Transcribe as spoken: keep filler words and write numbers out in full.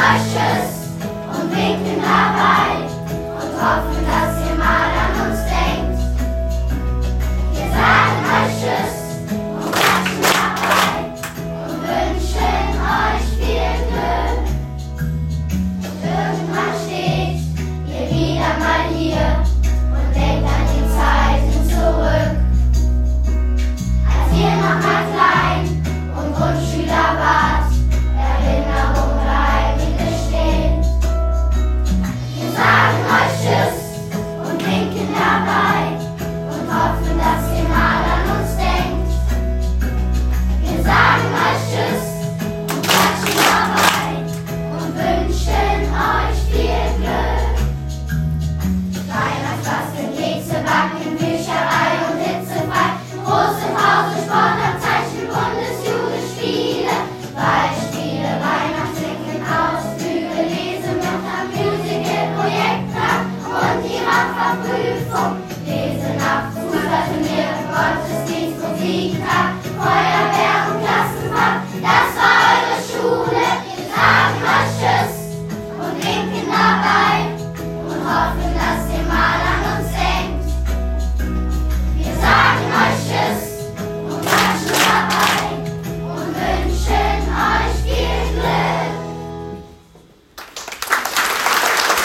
euch Tschüss und winken dabei und hoffen, dass ihr mal an uns denkt. Wir sagen euch Tschüss und klatschen dabei und wünschen euch viel Glück. Und irgendwann steht ihr wieder mal hier und denkt an die Zeiten zurück, als ihr noch mal klein und Grundschüler wart. Erinnerungen bleiben bestehen. Wir sagen euch Tschüss und winken dabei und hoffen, dass ihr mal an uns denkt. Wir sagen euch Tschüss und klatschen dabei und wünschen euch viel Glück. Weihnachtsbasteln, Kekse backen, Bücherei und hitzefrei, große Pause, Sportabzeichen, Bundesjugendspiele, Beispiele, Weihnachtssingen, Ausflüge, Lesemutter, Musical, Projekttag und die Machtverprüfung, Lesenacht, Fußballturnier, Gottesdienst, Musiktag, Feuerwehr und Klassenfahrt. Das war eure Schule. Wir sagen euch Tschüss und winken dabei und hoffen, dass ihr